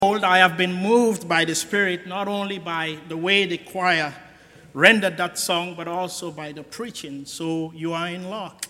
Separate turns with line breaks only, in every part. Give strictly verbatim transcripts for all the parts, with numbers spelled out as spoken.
I have been moved by the Spirit, not only by the way the choir rendered that song, but also by the preaching. So you are in luck.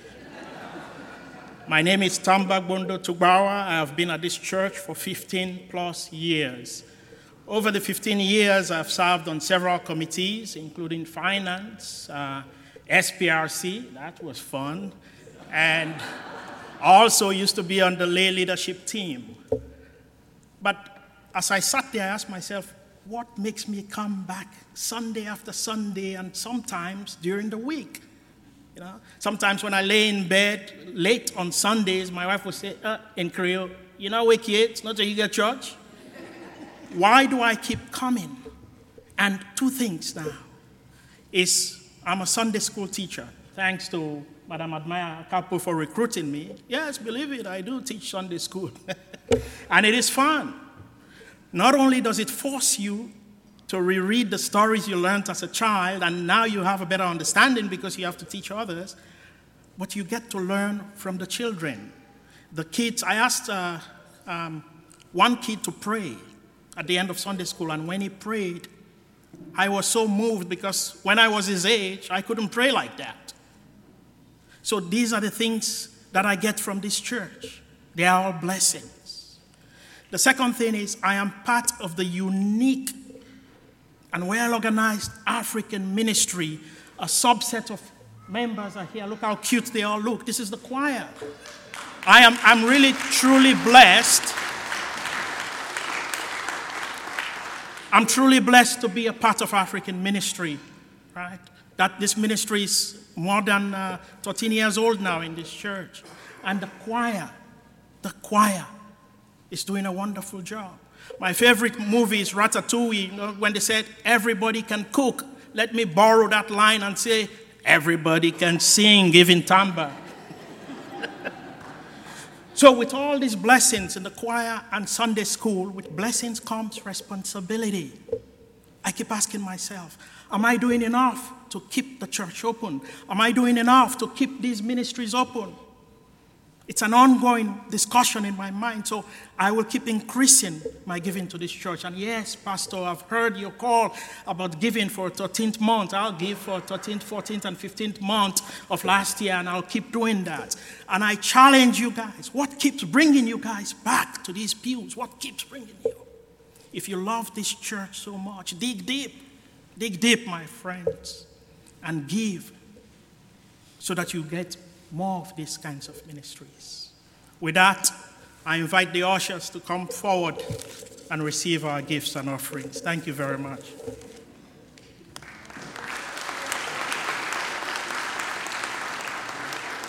My name is Tamba Bondo Tugbawa. I have been at this church for fifteen plus years. Over the fifteen years, I've served on several committees, including finance, uh, S P R C, that was fun, and also used to be on the lay leadership team. But as I sat there, I asked myself, what makes me come back Sunday after Sunday and sometimes during the week? You know, sometimes when I lay in bed late on Sundays, my wife would say, uh, in Creole, you know, wake yet, not till you get church. Why do I keep coming? And two things now is I'm a Sunday school teacher, thanks to Madam Admire Kapo for recruiting me. Yes, believe it, I do teach Sunday school. And it is fun. Not only does it force you to reread the stories you learned as a child, and now you have a better understanding because you have to teach others, but you get to learn from the children. The kids, I asked uh, um, one kid to pray at the end of Sunday school, and when he prayed, I was so moved because when I was his age, I couldn't pray like that. So these are the things that I get from this church. They are all blessings. The second thing is I am part of the unique and well-organized African ministry. A subset of members are here. Look how cute they all look. This is the choir. I am I'm really, truly blessed. I'm truly blessed to be a part of African ministry, right? That this ministry is more than uh, thirteen years old now in this church. And the choir, the choir is doing a wonderful job. My favorite movie is Ratatouille. You know, when they said, everybody can cook. Let me borrow that line and say, everybody can sing, even Tamba. So with all these blessings in the choir and Sunday school, with blessings comes responsibility. I keep asking myself, am I doing enough to keep the church open? Am I doing enough to keep these ministries open? It's an ongoing discussion in my mind, so I will keep increasing my giving to this church. And yes, Pastor, I've heard your call about giving for thirteenth month. I'll give for thirteenth, fourteenth, and fifteenth month of last year, and I'll keep doing that. And I challenge you guys, what keeps bringing you guys back to these pews? What keeps bringing you? If you love this church so much, dig deep. Dig deep, my friends, and give so that you get more of these kinds of ministries. With that, I invite the ushers to come forward and receive our gifts and offerings. Thank you very much.